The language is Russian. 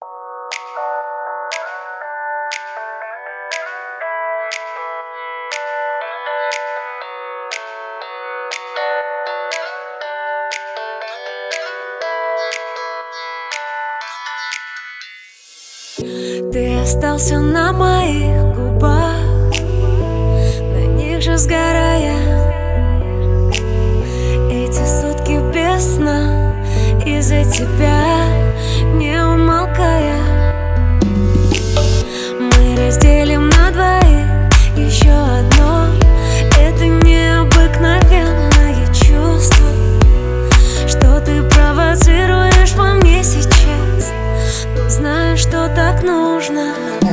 Ты остался на моих губах, на них же сгорая. Эти сутки без сна из-за тебя, не умолкая. Мы разделим на двоих еще одно. Это необыкновенное чувство, что ты провоцируешь во мне сейчас. Но знаю, что так нужно.